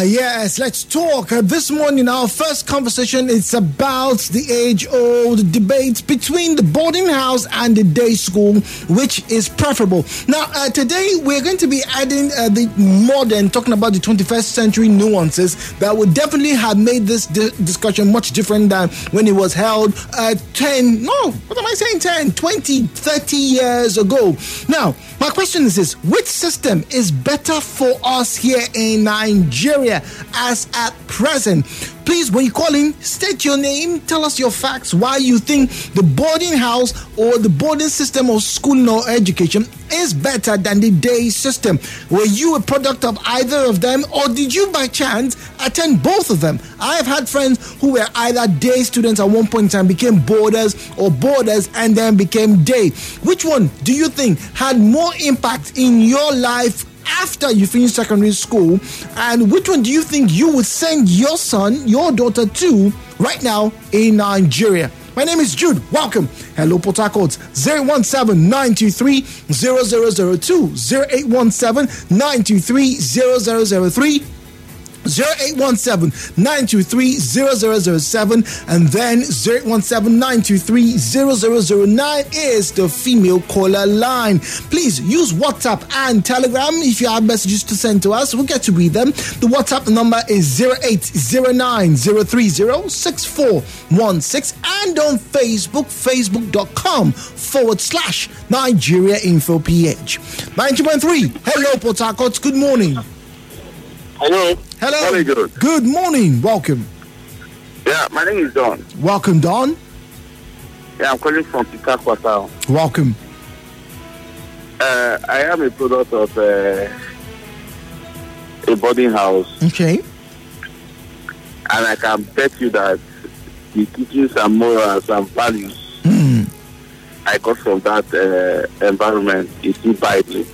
Yes, let's talk. This morning, our first conversation is about the age-old debate between the boarding house and the day school, which is preferable. Now, today, we're going to be adding the modern, talking about the 21st century nuances that would definitely have made this discussion much different than when it was held 20, 30 years ago. Now, my question is this: which system is better for us here in Nigeria as at present? Please, when you call in, state your name, tell us your facts, why you think the boarding house or the boarding system of schooling or education is better than the day system. Were you a product of either of them, or did you by chance attend both of them? I have had friends who were either day students at one point in time, became boarders, or boarders and then became day. Which one do you think had more impact in your life after you finish secondary school, and which one do you think you would send your son, your daughter to right now in Nigeria? My name is Jude. Welcome. Hello, Port Harcourt. 017-923-0002, 0817-923-0003, 0817-923-0007, and then 0817-923-0009 is the female caller line. Please use WhatsApp and Telegram if you have messages to send to us. We'll get to read them. The WhatsApp number is 0809-030-6416, and on Facebook, facebook.com/Nigeria Info PH. 90.3. Hello, Port Harcourt. Good morning. Hello. Hello. Very good. Good morning. Welcome. Yeah, my name is Don. Welcome, Don. Yeah, I'm calling from Peter Quartal. Welcome. I am a product of a boarding house. Okay. And I can bet you that the teachings and morals and values I got from that environment is still Bible.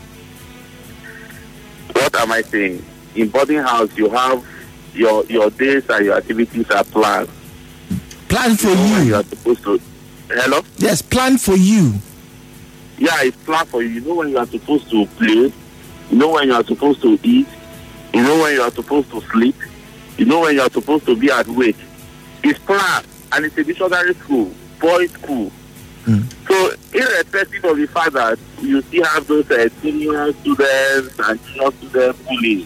What am I saying? In boarding house, you have your days and your activities are planned. Planned for you. You are supposed to. Hello? Yes, planned for you. Yeah, it's planned for you. You know when you are supposed to play. You know when you are supposed to eat. You know when you are supposed to sleep. You know when you are supposed to be at work. It's planned, and it's a missionary school, boys' school. So, irrespective of the fact that you still have those senior students and junior students bullying,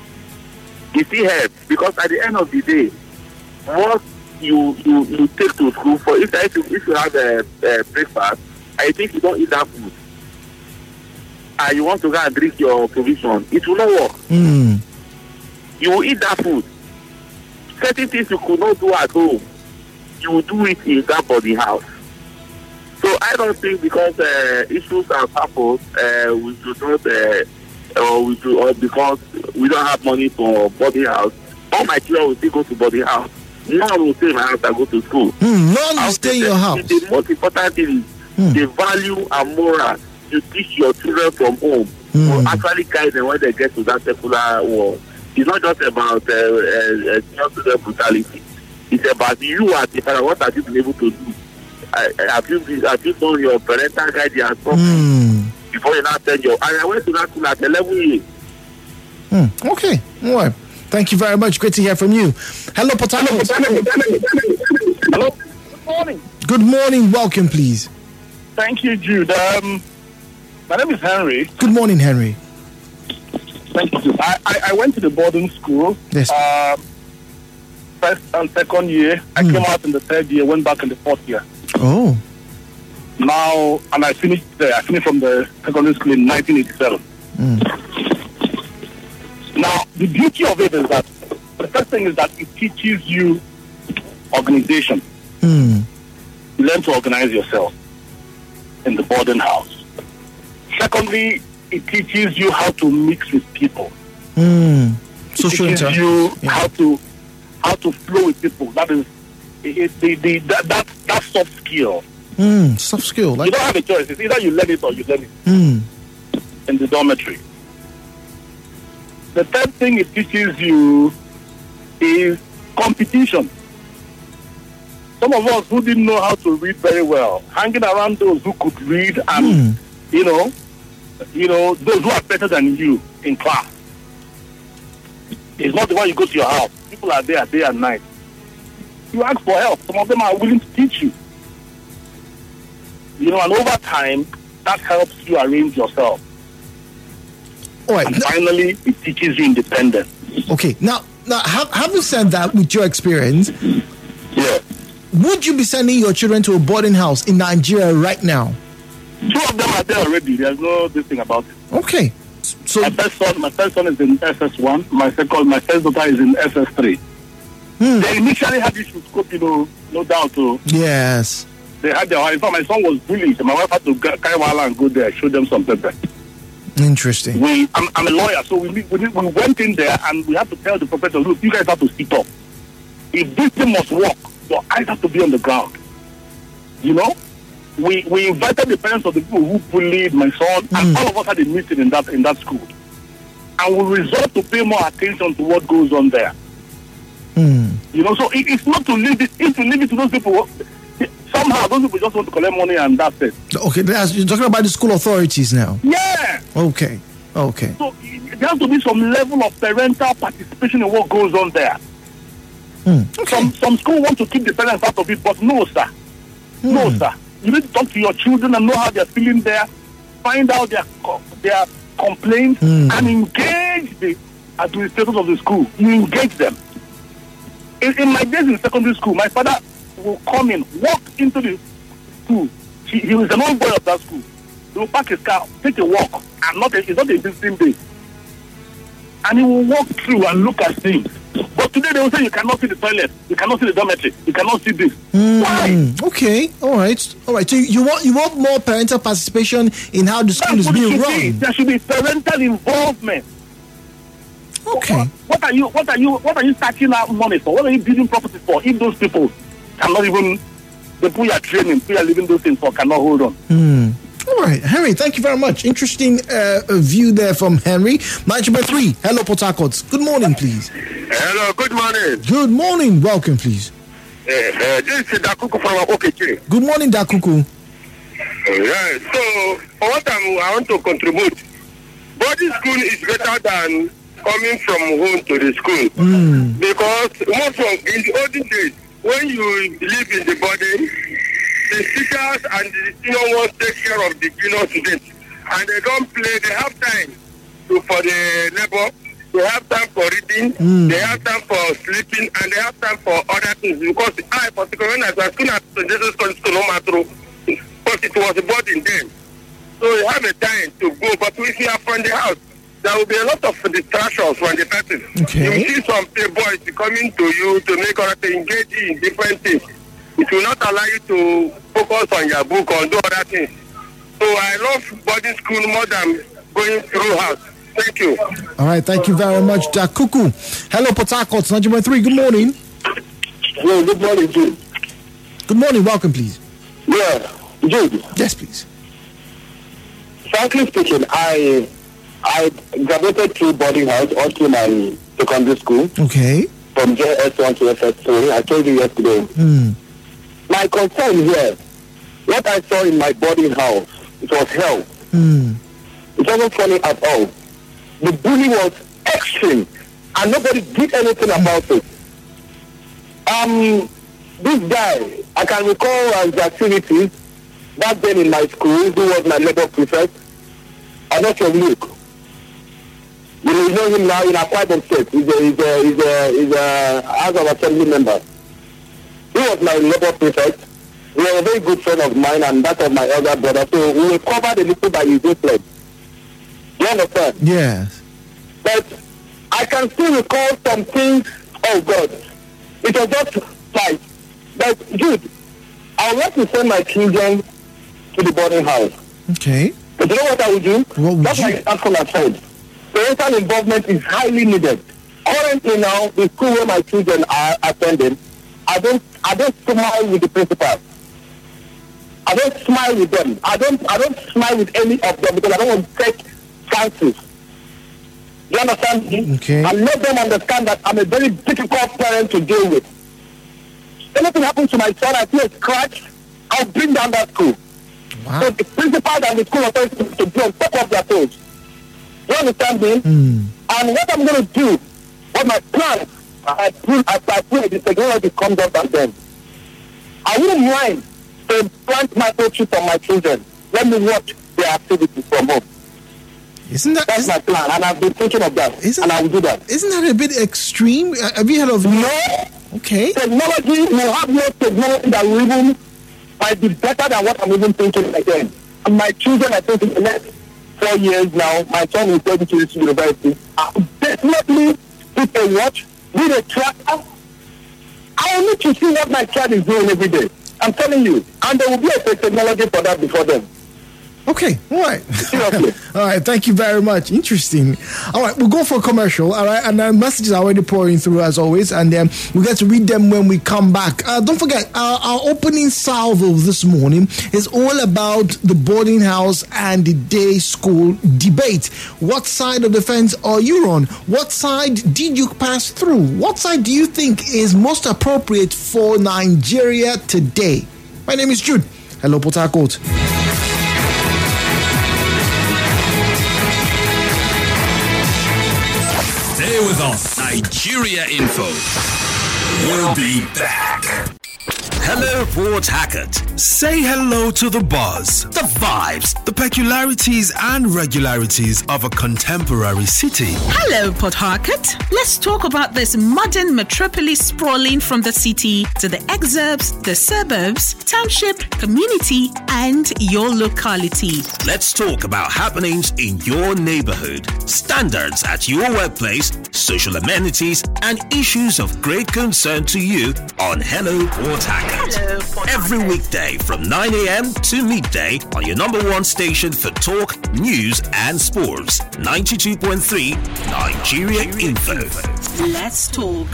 it still helps, because at the end of the day, what you take to school for, if you have a breakfast, I think you don't eat that food, and you want to go and drink your provision, it will not work. You will eat that food. Certain things you could not do at home, you will do it in that boarding house. So I don't think because issues are happened, we should not, or because we don't have money for boarding house, all my children will still go to boarding house. None will stay in my house and go to school. None will stay in your house. The most important thing is the value and moral you teach your children from home will actually guide them when they get to that secular world. It's not just about student brutality. It's about you as a parent. What have you been able to do? Have you done your parental guidance before you now send your? And I went to that school at 11 years. Okay. All right. Thank you very much. Great to hear from you. Hello, Port Harcourt. Hello. Good morning. Good morning. Welcome, please. Thank you, Jude. My name is Henry. Good morning, Henry. Thank you. I went to the boarding school. Yes. First and second year. I came out in the third year, went back in the fourth year. Oh. Now, and I finished there. I finished from the secondary school in 1987. Now, the beauty of it is that the first thing is that it teaches you organization. You learn to organize yourself in the boarding house. Secondly, it teaches you how to mix with people. Social interaction. It teaches you how to flow with people. That is that soft skill. Soft skill. You don't have a choice. It's either you learn it or you learn it in the dormitory. The third thing it teaches you is competition. Some of us who didn't know how to read very well, hanging around those who could read and, you know, those who are better than you in class. It's not the one you go to your house. People are there day and night. You ask for help. Some of them are willing to teach you. You know, and over time, that helps you arrange yourself. All right. And finally, it teaches you independence. Okay. Now, having said that, with your experience, Yeah. would you be sending your children to a boarding house in Nigeria right now? 2 of them are there already. There's no this thing about it. Okay. So My first son is in SS1. My first daughter is in SS3. They initially had issues, no doubt. yes. They had their. In fact, my son was bullied. My wife had to carry Wala and go there, show them some paper. Interesting. I'm a lawyer, so we went in there and we had to tell the professor, look, you guys have to sit up. If this thing must work, your eyes have to be on the ground. You know, we invited the parents of the people who bullied my son, and all of us had a meeting in that school, and we resolved to pay more attention to what goes on there. You know, so it's not to leave it. If you leave it to those people, somehow those people just want to collect money and that's it. Okay, you're talking about the school authorities now. Yeah. Okay. So there has to be some level of parental participation in what goes on there. Okay. Some schools want to keep the parents out of it, but no, sir. No, sir. You need to talk to your children and know how they're feeling there, find out their complaints, and engage the administrators of the school. You engage them. In my days in secondary school, my father will come in, walk into the school. He was an old boy of that school. He will park his car, take a walk, and it's not a visiting day. And he will walk through and look at things. But today they will say you cannot see the toilet, you cannot see the dormitory, you cannot see this. Why? Okay, all right. So you want more parental participation in how the school is being run. There should be parental involvement. Okay. What are you starting out money for? What are you building property for? If those people cannot even, the people you are training, people you are living those things for, cannot hold on. All right, Henry, thank you very much. Interesting view there from Henry. Match number 3. Hello, Port Harcourt. Good morning, please. Hello, good morning. Good morning. Welcome, please. This is Dakuku from Okeche. Good morning, Dakuku. So, for what I want to contribute, boarding school is better than coming from home to the school. Because most of in the olden days, when you live in the body, the teachers and the senior ones take care of the junior students, and they don't play. They have time for the labor. They have time for reading. They have time for sleeping, and they have time for other things. Because I, particularly, when I was school at Jesus School, no matter, because it was a boarding then, so you have a time to go. But if you are from the house, there will be a lot of distractions from the person. Okay. You see some boys coming to you to make us engage in different things. It will not allow you to focus on your book or do other things. So I love boarding school more than going through house. Thank you. All right, thank you very much, Dakuku. Hello, Port Harcourt. Number 3. Good morning. Yeah, good morning, Jude. Good morning. Welcome, please. Yeah, Jude. Yes, please. Frankly speaking, I graduated through boarding house all through my secondary school. Okay. From JS1 to SS3. I told you yesterday. My concern here, what I saw in my boarding house, it was hell. It wasn't funny at all. The bullying was extreme, and nobody did anything about it. This guy, I can recall his activities back then in my school, who was my labor prefect. I know from Luke. You know him now in Akwa Ibom State. He's a House of Assembly member. He was my labor prefect. He was a very good friend of mine and that of my elder brother. So we were covered a little by his influence. Do you understand? Yes. But I can still recall some things. Oh God, it was just like. But dude, I would like to send my children to the boarding house. Okay. But you know what I would do? What would That's you? like Ascona said. Parental involvement is highly needed. Currently now, the school where my children are attending, I don't smile with the principal. I don't smile with them. I don't smile with any of them because I don't want to take chances. Do you understand me? Okay. And let them understand that I'm a very difficult parent to deal with. Anything happens to my son, I see a scratch, I'll bring down that school. Wow. So the principal and the school authorities to be on top of their toes. You understand me? And what I'm going to do, But my plan, I pray the technology comes up and then. I wouldn't mind to plant microchip on my children. Let me watch their activities from home. That's my plan, and I've been thinking of that, and I will do that. Isn't that a bit extreme? Have you heard of No. Okay. Technology will have no technology that will even might be better than what I'm even thinking again. And my children, I think in the next 4 years now, my son is going to university. I'll definitely put a watch, read a tracker. I need to see what my child is doing every day. I'm telling you. And there will be a technology for that before them. Okay, all right. All right, thank you very much. Interesting. All right, we'll go for a commercial, all right? And messages are already pouring through as always, and we'll get to read them when we come back. Don't forget, our opening salvo this morning is all about the boarding house and the day school debate. What side of the fence are you on? What side did you pass through? What side do you think is most appropriate for Nigeria today? My name is Jude. Hello, Port Harcourt. Stay with us. Nigeria Info. We'll be back. Hello, Port Harcourt. Say hello to the buzz, the vibes, the peculiarities and regularities of a contemporary city. Hello, Port Harcourt. Let's talk about this modern metropolis sprawling from the city to the exurbs, the suburbs, township, community, and your locality. Let's talk about happenings in your neighborhood, standards at your workplace, social amenities, and issues of great concern to you on Hello, Port Harcourt. Every weekday from 9 a.m. to midday on your number one station for talk, news, and sports. 92.3 Nigeria Info. Let's talk.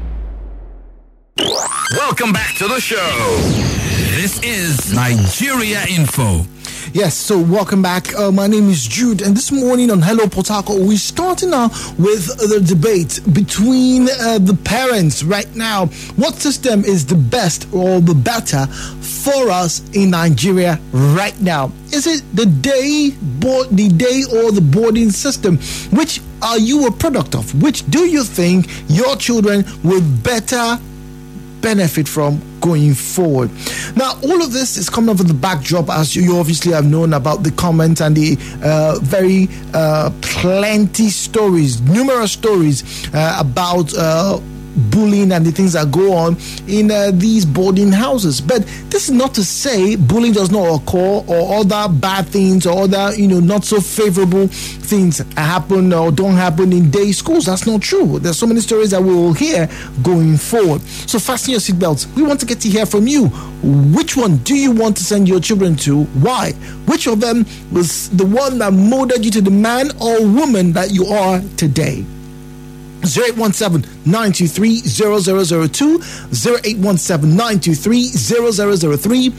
Welcome back to the show. This is Nigeria Info. Yes, so welcome back. My name is Jude, and this morning on Hello Port Harcourt, we're starting now with the debate between the parents right now. What system is the best or the better for us in Nigeria right now? Is it the day or the boarding system? Which are you a product of? Which do you think your children will better benefit from going forward? Now, all of this is coming up with the backdrop, as you obviously have known about the comments and the very plenty stories, numerous stories about bullying and the things that go on in these boarding houses. But this is not to say bullying does not occur or other bad things or other, not so favorable things happen or don't happen in day schools. That's not true. There's so many stories that we will hear going forward. So fasten your seatbelts. We want to get to hear from you. Which one do you want to send your children to? Why? Which of them was the one that molded you to the man or woman that you are today? 0817-923-0002, 0817-923-0003,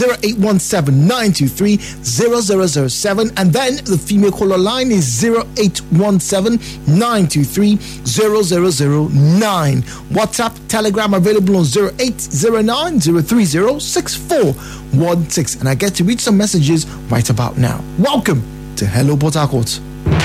0817-923-0007, and then the female caller line is 0817-923-0009. WhatsApp, Telegram available on 0809-030-6416, and I get to read some messages right about now. Welcome to Hello Port Harcourt.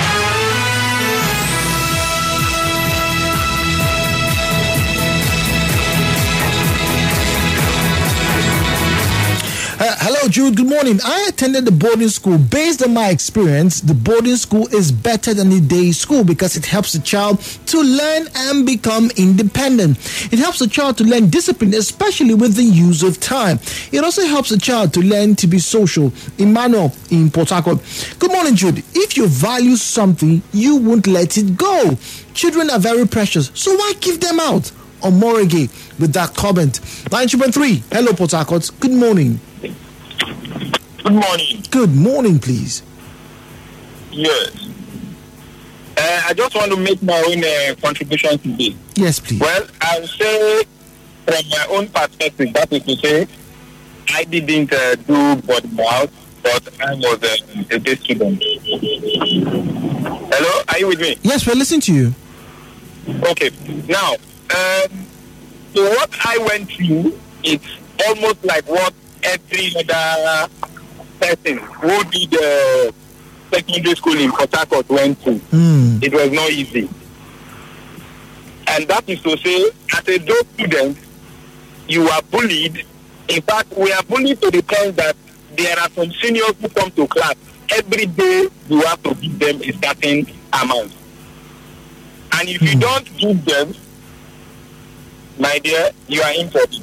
Hello, Jude. Good morning. I attended the boarding school. Based on my experience, the boarding school is better than the day school because it helps the child to learn and become independent. It helps the child to learn discipline, especially with the use of time. It also helps the child to learn to be social. Emmanuel in Port Harcourt. Good morning, Jude. If you value something, you won't let it go. Children are very precious, so why give them out? Omorege with that comment. 92.3. Hello, Port Harcourt. Good morning. Good morning. Good morning, please. Yes. I just want to make my own contribution today. Yes, please. Well, I'll say from my own perspective, that is to say, I didn't do boarding house, but I was a day student. Hello, are you with me? Yes, we're listening to you. Okay. Now, so what I went through, it's almost like what every other person who did secondary school in Port Harcourt went through. It was not easy. And that is to say, as a those students, you are bullied. In fact, we are bullied to the point that there are some seniors who come to class. Every day, you have to give them a certain amount. And if you don't give them, my dear, you are in for it.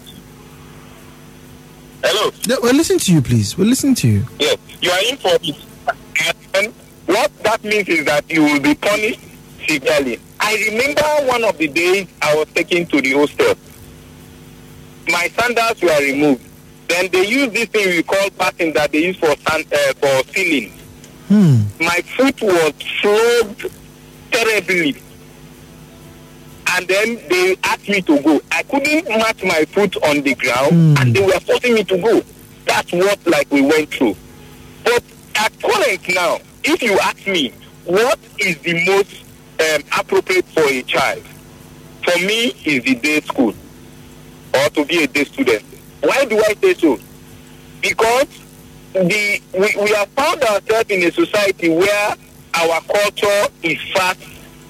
Hello? Yeah, we'll listen to you, please. We'll listen to you. Yes, you are in for it. And what that means is that you will be punished severely. I remember one of the days I was taken to the hostel. My sandals were removed. Then they use this thing we call pattern that they use for sealing. My foot was flogged terribly. And then they asked me to go. I couldn't match my foot on the ground, and they were forcing me to go. That's what we went through. But at current now, if you ask me, what is the most appropriate for a child? For me, is the day school, or to be a day student. Why do I say so? Because we have found ourselves in a society where our culture is fast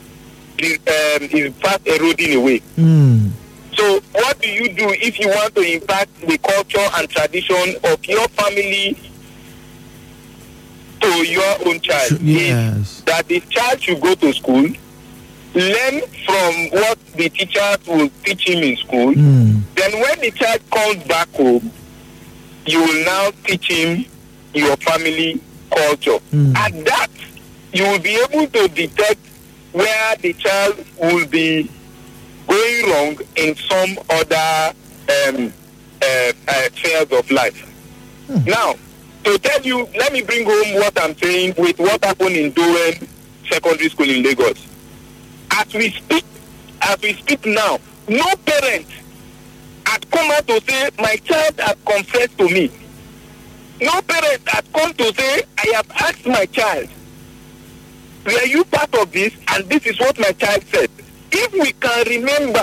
eroding away. So what do you do if you want to impact the culture and tradition of your family to your own child? Yes. That the child should go to school, learn from what the teachers will teach him in school. Then when the child comes back home, you will now teach him your family culture. At that, you will be able to detect where the child will be going wrong in some other spheres of life. Now, to tell you, let me bring home what I'm saying with what happened in Dowen Secondary School in Lagos. As we speak now, no parent had come out to say, my child has confessed to me. No parent had come to say, I have asked my child, were you part of this? And this is what my child said. If we can remember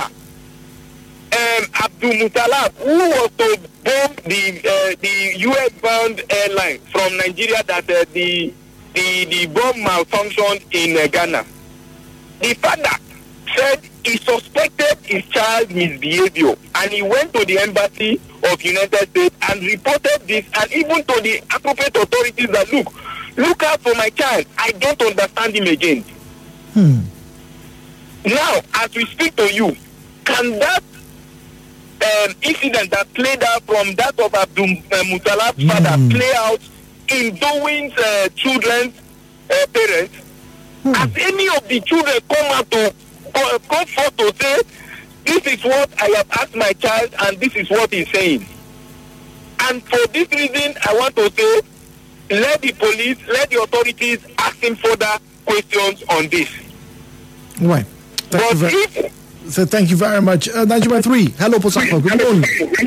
Abdul Muttalab, who was to bomb the US-bound airline from Nigeria, that the bomb malfunctioned in Ghana. The father said he suspected his child's misbehavior, and he went to the embassy of United States and reported this, and even to the appropriate authorities that look out for my child. I don't understand him again. Now, as we speak to you, can that incident that played out from that of Abdul Muttalab's father play out in Dowen's children's parents? Has any of the children come out to come forth to say, this is what I have asked my child and this is what he's saying? And for this reason, I want to say, let the police, let the authorities ask him further questions on this. Right. Thank you very much. Nigeria 3. Hello, Posako. Good morning.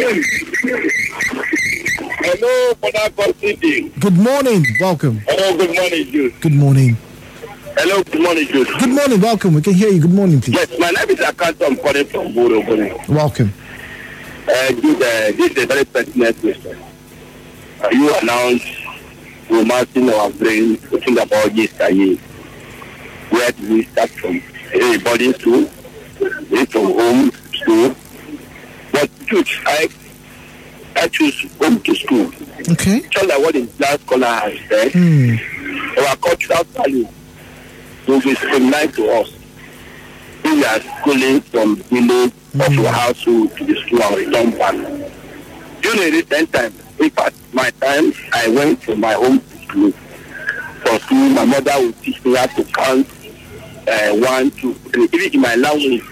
Hello, Posako City. Good morning. Welcome. Hello, good morning, Jude. Good morning. Hello, good morning, Jude. Good morning. Welcome. We can hear you. Good morning, please. Yes, my name is Akanto. I'm calling from Boro. Welcome. Jude, this is a very pertinent question. You announced romancing our brain, talking about yesterday. Where do we start from? Boarding school, from home school. But Jude, I choose home to school. Okay. Just like what the last caller has said, our cultural value will be similar to us. We are schooling from village of your household to the school and return back. During the same time, in fact, my time, I went to my home school. For school, my mother would teach me how to count 1, 2, 3. Even in my language,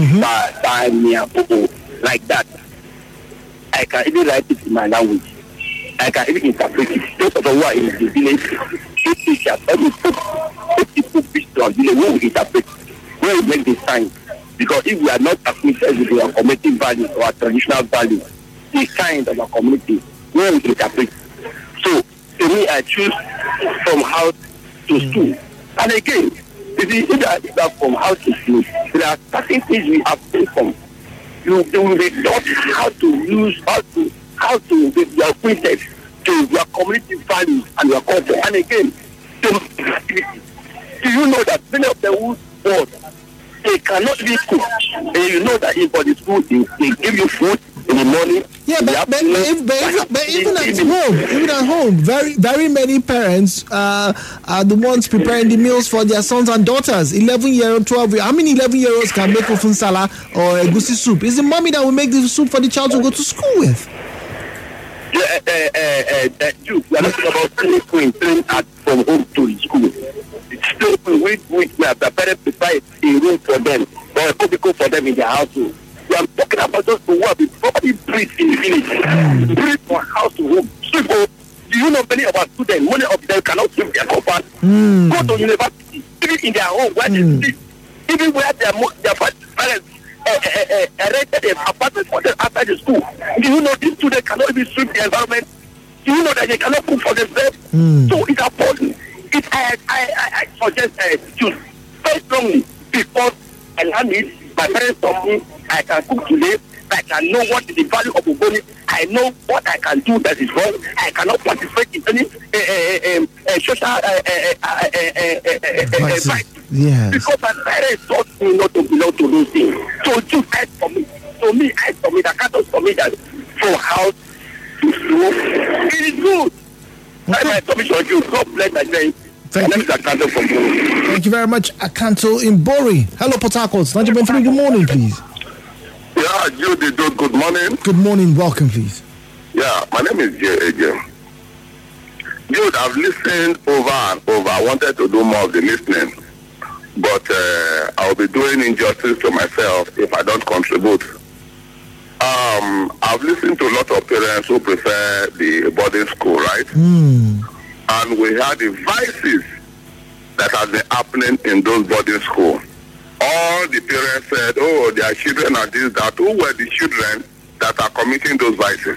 like that. I can even write it in my language. I can even interpret it. Those of the who are in the village, teachers, every people on village, we will interpret, we will make the sign. Because if we are not acquainted with our community values or our traditional values, the kind of our community, we will interpret. So, to me, I choose from house to school. And again, if you that from house to school, there are certain things we have to from. You will be taught how to use, how to be acquainted to your community values and your culture. And again, do you know that many of the who board, they cannot be cook. And you know that if for the school, they give you food in the morning. Yeah, but even at home, very, very many parents are the ones preparing the meals for their sons and daughters. 11-year-old, 12-year. How many 11-year-olds can make ofun sala or egusi soup? It's the mommy that will make the soup for the child to go to school with. You are not talking about training from home to the school. It's still we have the parents prepare a room for them or a cubicle for them in their household. We are talking about those who have been properly breed in the village, breed from house to home. So, do you know many of our students, many of them cannot swim their compound, go to university, even in their home where they live, even where their parents rented an apartment for them after the school. Do you know these students cannot even swim the environment? Do you know that they cannot cook for themselves? So it's appalling. I suggest choose very strongly because I learned it. My parents taught me I can cook today. I can know what is the value of Ogoni. I know what I can do that is wrong. I cannot participate in any social advice. Yes. Because my parents taught me not to belong to those things. So just ask for me. Ask for me. That can't for me that from house to school. It is good. Okay. My submission you. God bless my name. Thank you very much, Akanto in Bori. Hello, Port Harcourt. 90.3, good morning, please. Yeah, Judy, good morning. Good morning, welcome, please. Yeah, my name is J.A.J. Jude, I've listened over and over. I wanted to do more of the listening, but I'll be doing injustice to myself if I don't contribute. I've listened to a lot of parents who prefer the boarding school, right? And we had the vices that have been happening in those boarding schools. All the parents said, oh, their children are this, that. Who were the children that are committing those vices?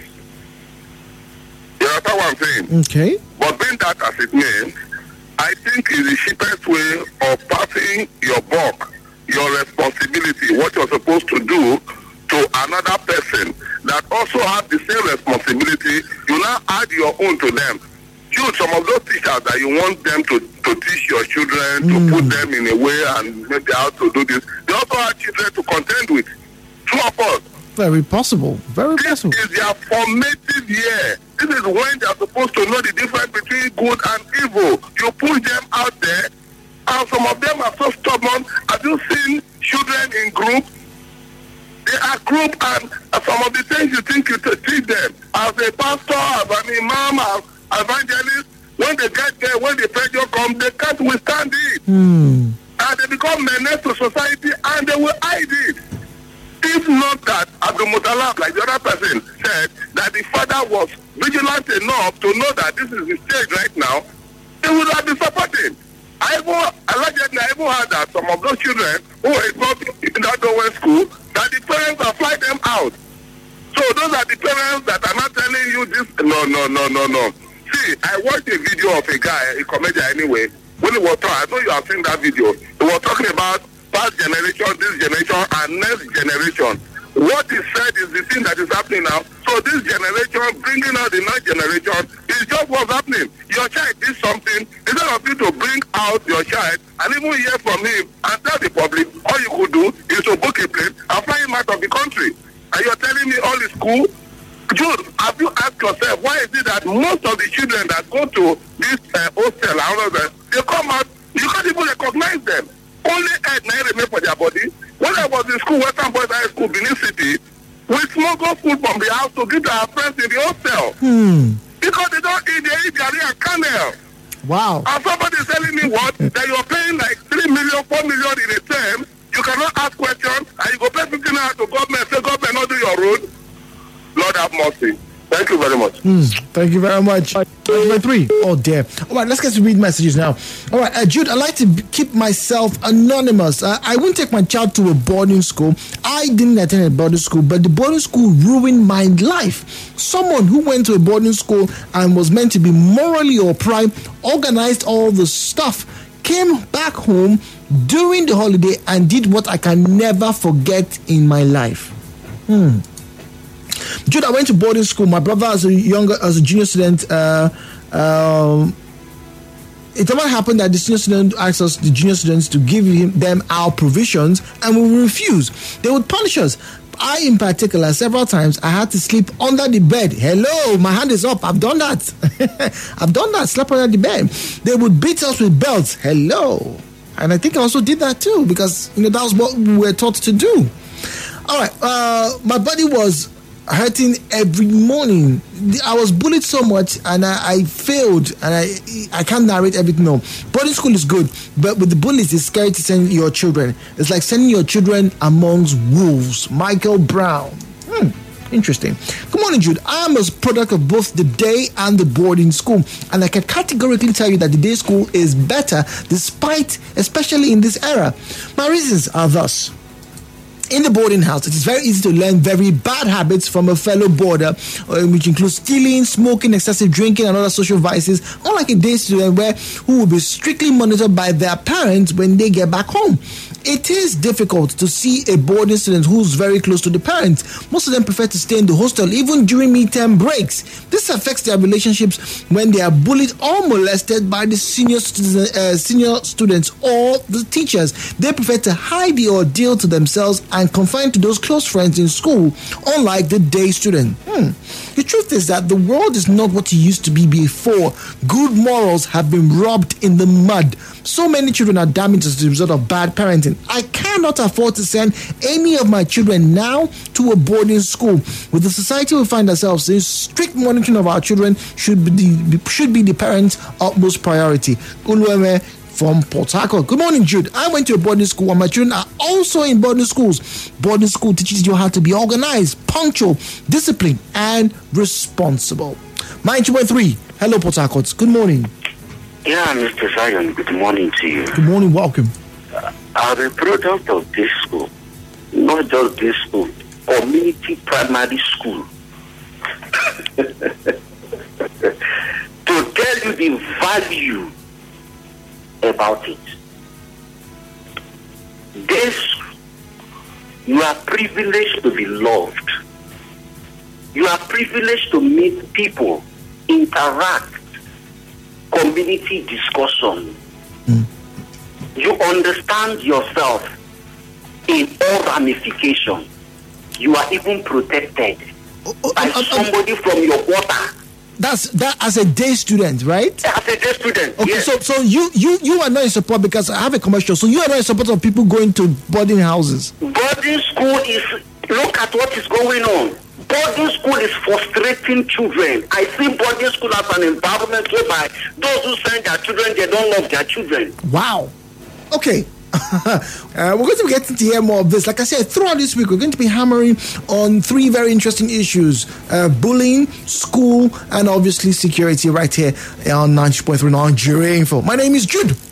You understand what I'm saying? Okay. But being that as it may, I think is the cheapest way of passing your buck, your responsibility, what you're supposed to do to another person that also has the same responsibility. You now add your own to them. Some of those teachers that you want them to teach your children, to put them in a way and maybe how to do this, they also have children to contend with. True or false? Very possible. Very possible. This is their formative year. This is when they are supposed to know the difference between good and evil. You push them out there, and some of them are so stubborn. Have you seen children in groups? They are group, and some of the things you think you teach them as a pastor, as an imam, as evangelists, when they get there, when the pressure comes, they can't withstand it. And they become menace to society, and they will hide it. If not that, Abdul Mutalab, like the other person said, that the father was vigilant enough to know that this is the stage right now, they would have been supporting. I even heard that some of those children who were involved in that Owen school, that the parents have fly them out. So those are the parents that are not telling you this. No. See, I watched a video of a guy, a comedian anyway, when he was talking, I know you have seen that video. He was talking about past generation, this generation, and next generation. What he said is the thing that is happening now. So this generation, bringing out the next generation, is just what's happening. Your child did something, instead of you to bring out your child and even hear from him and tell the public, all you could do is to book a plane and fly him out of the country. And you're telling me all is cool? Jude, have you asked yourself, why is it that most of the children that go to this hostel, they come out, you can't even recognize them. Only head remain for their body. When I was in school, Western Boys High School, Benin City, we smuggle food from the house to give to our friends in the hostel. Because they don't eat, they eat their kernel. Wow. And somebody is telling me what? That you're paying like 3 million, 4 million in a term. You cannot ask questions, and you go pay 15 hours to government, say government not do your road. Lord have mercy. Thank you very much. Thank you very much. 3. Oh, dear. All right, let's get to read messages now. All right, Jude, I like to keep myself anonymous. I wouldn't take my child to a boarding school. I didn't attend a boarding school, but the boarding school ruined my life. Someone who went to a boarding school and was meant to be morally upright, organized all the stuff, came back home during the holiday and did what I can never forget in my life. Jude, I went to boarding school. My brother, as a junior student, it might happen that the senior student asks us, the junior students, to give them our provisions, and we will refuse. They would punish us. I, in particular, several times, I had to sleep under the bed. Hello, my hand is up. I've done that. I've done that, slept under the bed. They would beat us with belts. Hello. And I think I also did that too, because, that was what we were taught to do. All right. My body was hurting every morning. I was bullied so much, and I failed, and I can't narrate everything now. Boarding school is good, but with the bullies, it's scary to send your children. It's like sending your children amongst wolves. Michael Brown. Interesting. Good morning, Jude. I am a product of both the day and the boarding school, and I can categorically tell you that the day school is better, despite, especially in this era. My reasons are thus. In the boarding house, it is very easy to learn very bad habits from a fellow boarder, which includes stealing, smoking, excessive drinking, and other social vices, unlike a day student who will be strictly monitored by their parents when they get back home. It is difficult to see a boarding student who's very close to the parents. Most of them prefer to stay in the hostel even during midterm breaks. This affects their relationships when they are bullied or molested by the senior students or the teachers. They prefer to hide the ordeal to themselves and confine to those close friends in school, unlike the day student. The truth is that the world is not what it used to be before. Good morals have been rubbed in the mud. So many children are damaged as a result of bad parenting. I cannot afford to send any of my children now to a boarding school. With the society we find ourselves in, strict monitoring of our children should be the parents' utmost priority. Ulueme from Port Harcourt. Good morning, Jude. I went to a boarding school and my children are also in boarding schools. Boarding school teaches you how to be organized, punctual, disciplined, and responsible. 92.3. Hello, Port Harcourt. Good morning. Yeah, Mr. Zion, good morning to you. Good morning, welcome. I'm a product of this school, not just this school, community primary school. To tell you the value about it. This, you are privileged to be loved. You are privileged to meet people, interact, community discussion. You understand yourself in all ramifications. You are even protected by somebody from your water. That's as a day student, right? As a day student. Okay, yes. so you are not in support, because I have a commercial. So you are not in support of people going to boarding houses. Boarding school is, look at what is going on. Boarding school is frustrating children. I see boarding school as an environment whereby those who send their children, they don't love their children. Wow. Okay. We're going to be getting to hear more of this. Like I said, throughout this week, we're going to be hammering on three very interesting issues: bullying, school, and obviously security, right here on 90.3 Nigeria Info. My name is Jude.